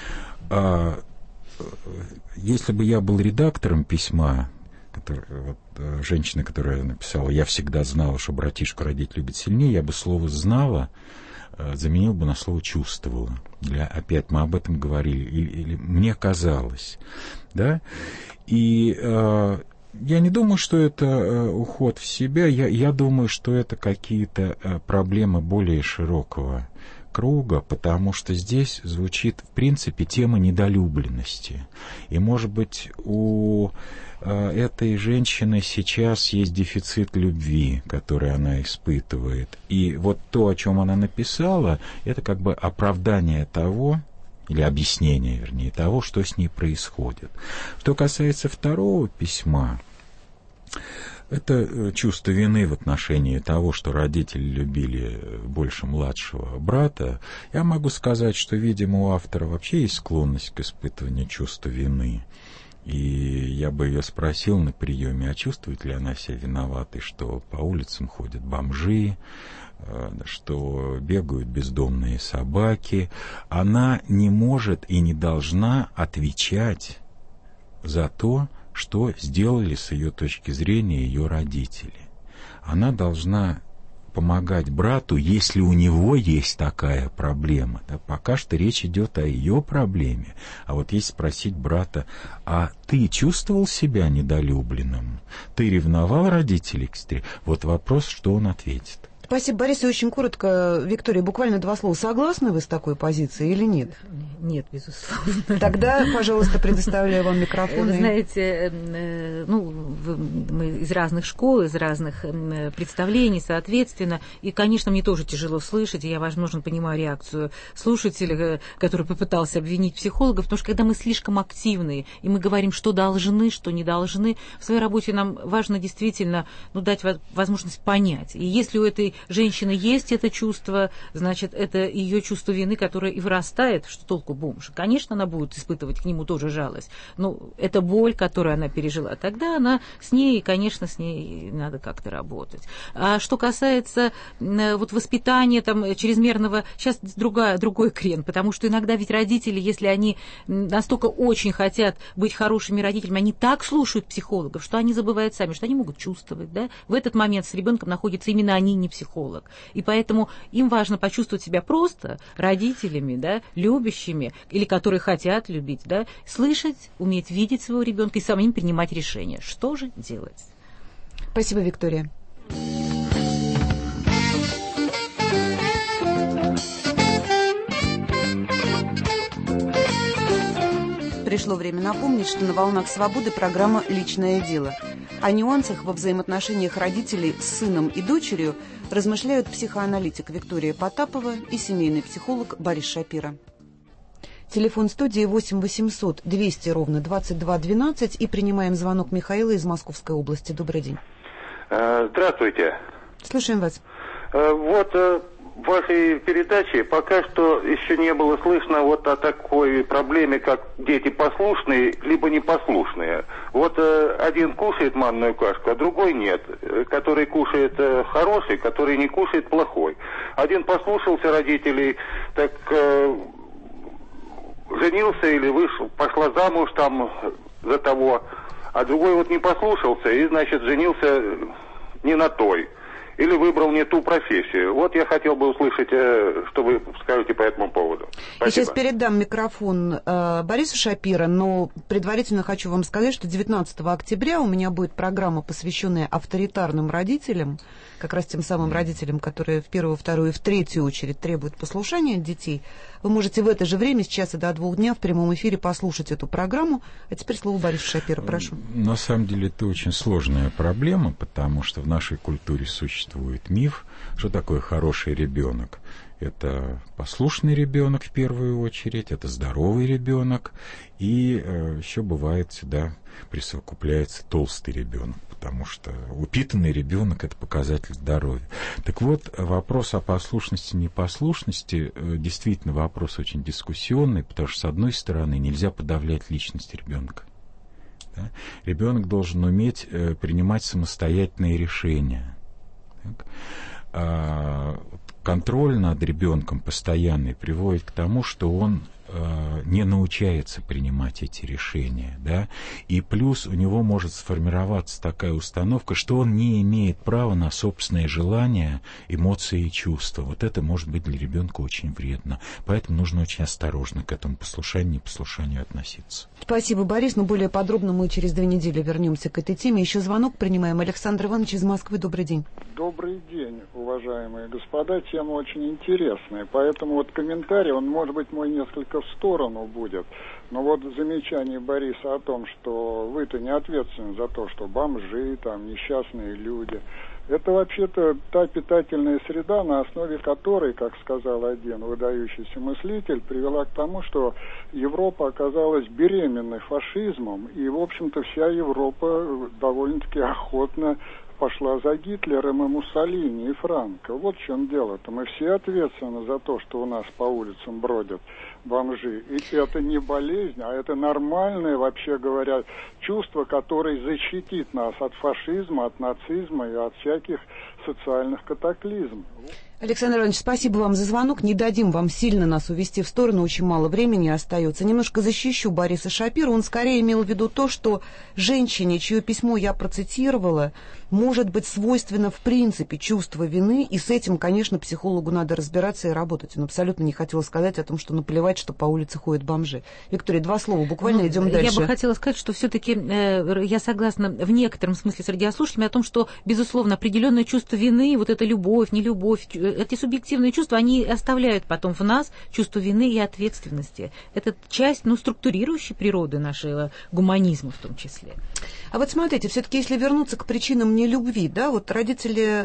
Если бы я был редактором письма, женщина, которая написала: «Я всегда знала, что братишку родить любит сильнее», я бы слово «знала» заменил бы на слово «чувствовала». Опять мы об этом говорили. Или «мне казалось». Да? И я не думаю, что это уход в себя. Я думаю, что это какие-то проблемы более широкого круга, потому что здесь звучит, в принципе, тема недолюбленности. И, может быть, у этой женщины сейчас есть дефицит любви, который она испытывает. И вот то, о чем она написала, это как бы оправдание того, или объяснение, вернее, того, что с ней происходит. Что касается второго письма, это чувство вины в отношении того, что родители любили больше младшего брата. Я могу сказать, что, видимо, у автора вообще есть склонность к испытыванию чувства вины. И я бы ее спросил на приеме, а чувствует ли она себя виноватой, что по улицам ходят бомжи, что бегают бездомные собаки. Она не может и не должна отвечать за то, что сделали с ее точки зрения ее родители. Она должна помогать брату, если у него есть такая проблема. Да, пока что речь идет о ее проблеме. А вот если спросить брата: а ты чувствовал себя недолюбленным? Ты ревновал родителей к сестре? Вот вопрос, что он ответит. Спасибо, Борис. И очень коротко, Виктория, буквально 2 слова. Согласны вы с такой позицией или нет? Нет, безусловно. Тогда, пожалуйста, предоставляю вам микрофон. Вы знаете, мы из разных школ, из разных представлений, соответственно. И, конечно, мне тоже тяжело слышать, и я, возможно, понимаю реакцию слушателя, который попытался обвинить психологов, потому что когда мы слишком активны, и мы говорим, что должны, что не должны, в своей работе нам важно действительно дать возможность понять. И если у этой женщины есть это чувство, значит, это ее чувство вины, которое и вырастает, что толку бомж. Конечно, она будет испытывать к нему тоже жалость, но это боль, которую она пережила. Тогда она с ней, конечно, с ней надо как-то работать. А что касается воспитания чрезмерного, сейчас другой крен, потому что иногда ведь родители, если они настолько очень хотят быть хорошими родителями, они так слушают психологов, что они забывают сами, что они могут чувствовать. Да? В этот момент с ребенком находятся именно они, не психолог. И поэтому им важно почувствовать себя просто родителями, да, любящими, или которые хотят любить, да, слышать, уметь видеть своего ребенка и самим принимать решения. Что же делать? Спасибо, Виктория. Пришло время напомнить, что на «Волнах свободы» программа «Личное дело». О нюансах во взаимоотношениях родителей с сыном и дочерью размышляют психоаналитик Виктория Потапова и семейный психолог Борис Шапира. Телефон студии 8 800 200 ровно 22 12, и принимаем звонок Михаила из Московской области. Добрый день. Здравствуйте. Слушаем вас. В вашей передаче пока что еще не было слышно о такой проблеме, как дети послушные либо непослушные. Один кушает манную кашку, а другой нет. Который кушает хороший, который не кушает плохой. Один послушался родителей, так женился или вышел, пошла замуж за того, а другой не послушался и, значит, женился не на той. Или выбрал не ту профессию. Я хотел бы услышать, что вы скажете по этому поводу. Спасибо. Я сейчас передам микрофон Борису Шапира, но предварительно хочу вам сказать, что 19 октября у меня будет программа, посвященная авторитарным родителям, как раз тем самым родителям, которые в первую, вторую и в третью очередь требуют послушания от детей. Вы можете в это же время, с часа до 2 дня, в прямом эфире послушать эту программу. А теперь слово Борису Шапира, прошу. На самом деле это очень сложная проблема, потому что в нашей культуре существует миф, что такое хороший ребенок. Это послушный ребенок в первую очередь, это здоровый ребенок, и еще бывает сюда присовокупляется толстый ребенок, потому что упитанный ребенок — это показатель здоровья. Так вот, вопрос о послушности, непослушности действительно вопрос очень дискуссионный, потому что, с одной стороны, нельзя подавлять личность ребенка. Да? Ребенок должен уметь принимать самостоятельные решения. Контроль над ребенком постоянный приводит к тому, что он не научается принимать эти решения, да, и плюс у него может сформироваться такая установка, что он не имеет права на собственные желания, эмоции и чувства. Вот это может быть для ребенка очень вредно. Поэтому нужно очень осторожно к этому послушанию и непослушанию относиться. Спасибо, Борис. Но более подробно мы через 2 недели вернемся к этой теме. Еще звонок принимаем. Александр Иванович из Москвы. Добрый день. Добрый день, уважаемые господа. Тема очень интересная. Поэтому вот комментарий, он, может быть, мой несколько в сторону будет. Но вот замечание Бориса о том, что вы-то не ответственны за то, что бомжи, там, несчастные люди. Это вообще-то та питательная среда, на основе которой, как сказал один выдающийся мыслитель, привела к тому, что Европа оказалась беременной фашизмом, и, в общем-то, вся Европа довольно-таки охотно пошла за Гитлером и Муссолини и Франко. Вот в чем дело-то. Мы все ответственны за то, что у нас по улицам бродят бомжи. И это не болезнь, а это нормальное, вообще говоря, чувство, которое защитит нас от фашизма, от нацизма и от всяких социальных катаклизмов. Александр Иванович, спасибо вам за звонок. Не дадим вам сильно нас увести в сторону, очень мало времени остается. Немножко защищу Бориса Шапира. Он скорее имел в виду то, что женщине, чье письмо я процитировала, может быть свойственно в принципе чувство вины, и с этим, конечно, психологу надо разбираться и работать. Он абсолютно не хотел сказать о том, что наплевать, что по улице ходят бомжи. Виктория, 2 слова, буквально идем дальше. Я бы хотела сказать, что все-таки я согласна в некотором смысле с радиослушателями о том, что, безусловно, определенное чувство вины, вот эта любовь, нелюбовь, эти субъективные чувства, они оставляют потом в нас чувство вины и ответственности. Это часть, структурирующей природы нашего гуманизма в том числе. А вот смотрите, все-таки если вернуться к причинам нелюбви, да, вот родители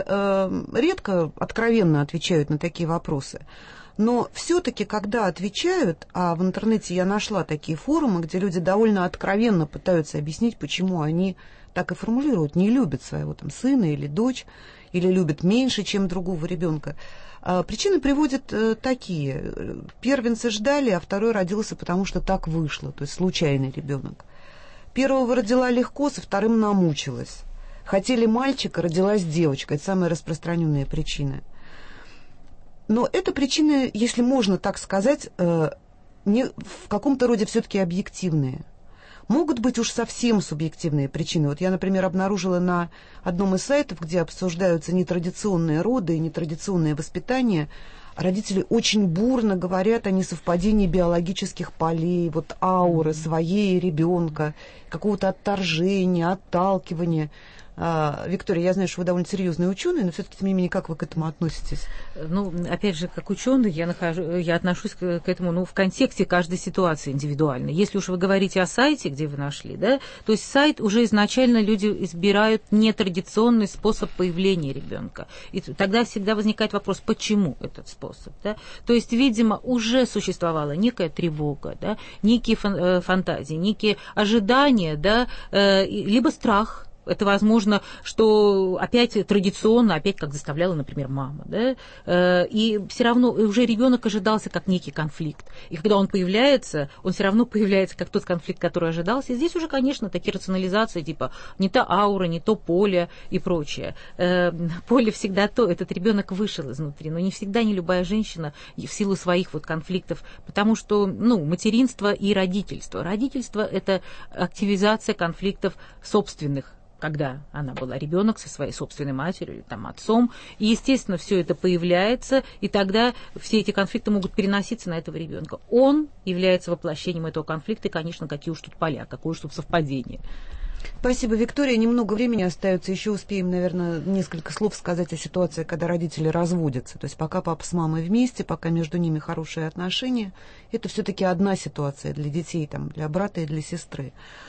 редко откровенно отвечают на такие вопросы. Но все-таки, когда отвечают, а в интернете я нашла такие форумы, где люди довольно откровенно пытаются объяснить, почему они так и формулируют, не любят своего там сына или дочь, или любят меньше, чем другого ребенка. Причины приводят такие. Первенца ждали, а второй родился, потому что так вышло, то есть случайный ребенок. Первого родила легко, со вторым намучилась. Хотели мальчика, родилась девочка. Это самая распространенная причина. Но это причины, если можно так сказать, не, в каком-то роде все-таки объективные. Могут быть уж совсем субъективные причины. Вот я, например, обнаружила на одном из сайтов, где обсуждаются нетрадиционные роды и нетрадиционное воспитание, родители очень бурно говорят о несовпадении биологических полей, вот ауры своей ребенка, какого-то отторжения, отталкивания. Виктория, я знаю, что вы довольно серьезный ученый, но все-таки, тем не менее, как вы к этому относитесь? Опять же, как ученый, я отношусь к этому, в контексте каждой ситуации индивидуально. Если уж вы говорите о сайте, где вы нашли, да, то есть сайт уже изначально люди избирают нетрадиционный способ появления ребенка. И тогда всегда возникает вопрос, почему этот способ, да? То есть, видимо, уже существовала некая тревога, да, некие фантазии, некие ожидания, да, либо страх. Это возможно, что опять традиционно, опять как заставляла, например, мама, да, и все равно уже ребенок ожидался как некий конфликт. И когда он появляется, он все равно появляется как тот конфликт, который ожидался. И здесь уже, конечно, такие рационализации, типа не та аура, не то поле и прочее. Поле всегда то, этот ребенок вышел изнутри, но не всегда не любая женщина в силу своих вот конфликтов, потому что, материнство и родительство. Родительство – это активизация конфликтов собственных, когда она была ребенок со своей собственной матерью или там отцом, и, естественно, все это появляется, и тогда все эти конфликты могут переноситься на этого ребенка. Он является воплощением этого конфликта, и, конечно, какие уж тут поля, какое уж тут совпадение. Спасибо, Виктория. Немного времени остается. Еще успеем, наверное, несколько слов сказать о ситуации, когда родители разводятся. То есть пока папа с мамой вместе, пока между ними хорошие отношения, это все-таки одна ситуация для детей, там, для брата и для сестры.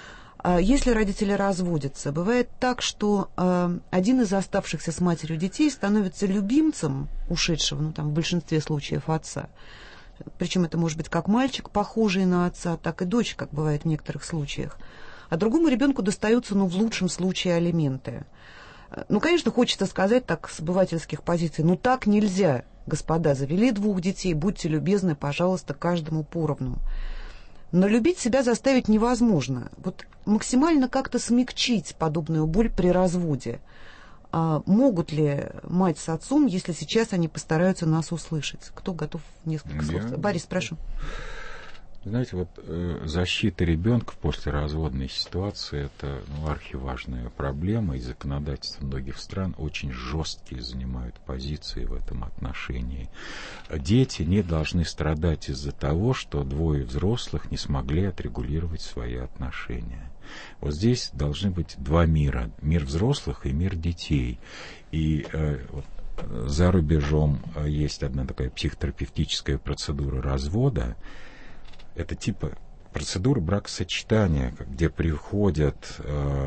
Если родители разводятся, бывает так, что один из оставшихся с матерью детей становится любимцем ушедшего, ну, там, в большинстве случаев, отца. Причем это может быть как мальчик, похожий на отца, так и дочь, как бывает в некоторых случаях. А другому ребенку достаются, ну, в лучшем случае, алименты. Ну, конечно, хочется сказать так с обывательских позиций, ну, так нельзя, господа, завели 2 детей, будьте любезны, пожалуйста, каждому поровну. Но любить себя заставить невозможно. Вот максимально как-то смягчить подобную боль при разводе. Могут ли мать с отцом, если сейчас они постараются нас услышать? Кто готов несколько слов? Борис, прошу. Знаете, вот защита ребенка в послеразводной ситуации — это архиважная проблема, и законодательство многих стран очень жесткие занимают позиции в этом отношении. Дети не должны страдать из-за того, что 2 взрослых не смогли отрегулировать свои отношения. Вот здесь должны быть 2 мира: мир взрослых и мир детей. И за рубежом есть одна такая психотерапевтическая процедура развода. Это типа процедура бракосочетания, где приходят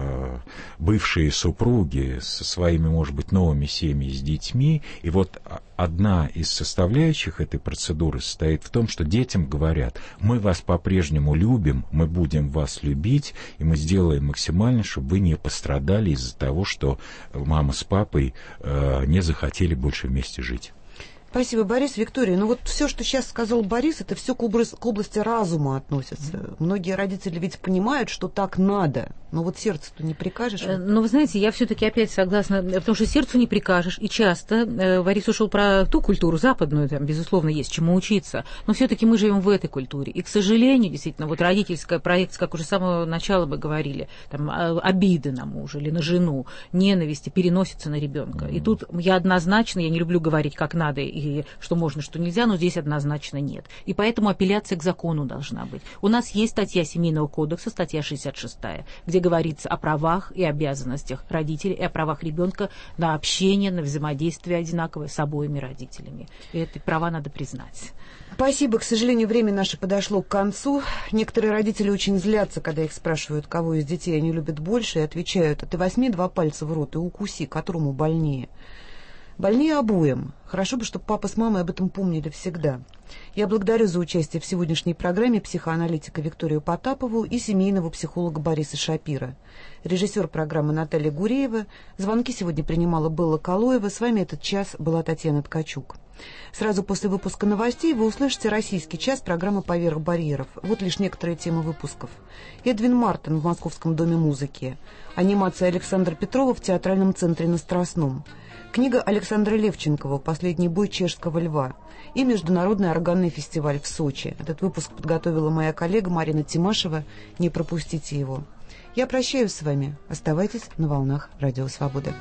бывшие супруги со своими, может быть, новыми семьями, с детьми. И вот одна из составляющих этой процедуры состоит в том, что детям говорят: мы вас по-прежнему любим, мы будем вас любить, и мы сделаем максимально, чтобы вы не пострадали из-за того, что мама с папой не захотели больше вместе жить. Спасибо, Борис. Виктория, ну вот все, что сейчас сказал Борис, это все к области разума относится. Многие родители ведь понимают, что так надо, но вот сердцу-то не прикажешь. Но вы знаете, я все-таки опять согласна, потому что сердцу не прикажешь, и часто Борис ушел про ту культуру западную, там, безусловно, есть чему учиться, но все-таки мы живем в этой культуре, и, к сожалению, действительно, вот родительская проекция, как уже с самого начала бы говорили, там, обиды на мужа или на жену, ненависти переносится на ребенка. И тут я однозначно, я не люблю говорить, как надо, и что можно, что нельзя, но здесь однозначно нет. И поэтому апелляция к закону должна быть. У нас есть статья Семейного кодекса, статья 66, где говорится о правах и обязанностях родителей и о правах ребенка на общение, на взаимодействие одинаковое с обоими родителями. И эти права надо признать. Спасибо. К сожалению, время наше подошло к концу. Некоторые родители очень злятся, когда их спрашивают, кого из детей они любят больше, и отвечают: а ты возьми 2 пальца в рот и укуси, которому больнее. Больнее обоим. Хорошо бы, чтобы папа с мамой об этом помнили всегда. Я благодарю за участие в сегодняшней программе психоаналитика Викторию Потапову и семейного психолога Бориса Шапира. Режиссер программы Наталья Гуреева. Звонки сегодня принимала Белла Калоева. С вами этот час была Татьяна Ткачук. Сразу после выпуска новостей вы услышите «Российский час» программы «Поверх барьеров». Вот лишь некоторые темы выпусков. Эдвин Мартин в Московском доме музыки. Анимация Александра Петрова в театральном центре на Страстном. Книга Александра Левченкова «Последний бой чешского льва» и Международный органный фестиваль в Сочи. Этот выпуск подготовила моя коллега Марина Тимашева. Не пропустите его. Я прощаюсь с вами. Оставайтесь на волнах Радио Свобода.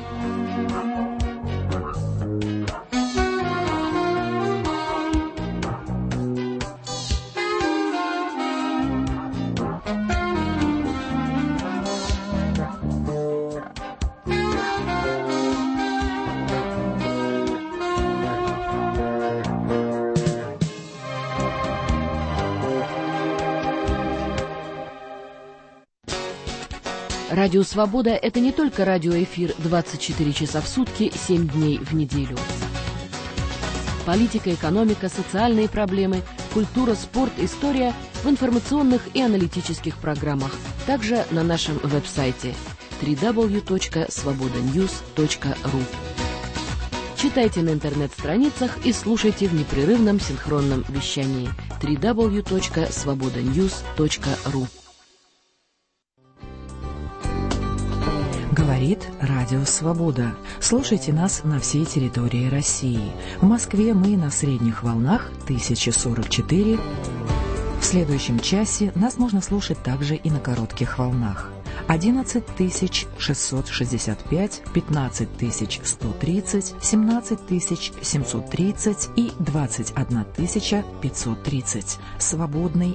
Радио «Свобода» — это не только радиоэфир 24 часа в сутки, 7 дней в неделю. Политика, экономика, социальные проблемы, культура, спорт, история в информационных и аналитических программах. Также на нашем веб-сайте www.svobodanews.ru. Читайте на интернет-страницах и слушайте в непрерывном синхронном вещании www.svobodanews.ru. Говорит Радио Свобода. Слушайте нас на всей территории России. В Москве мы на средних волнах 1044. В следующем часе нас можно слушать также и на коротких волнах. 11665, 15130, 17730 и 21530. Свободный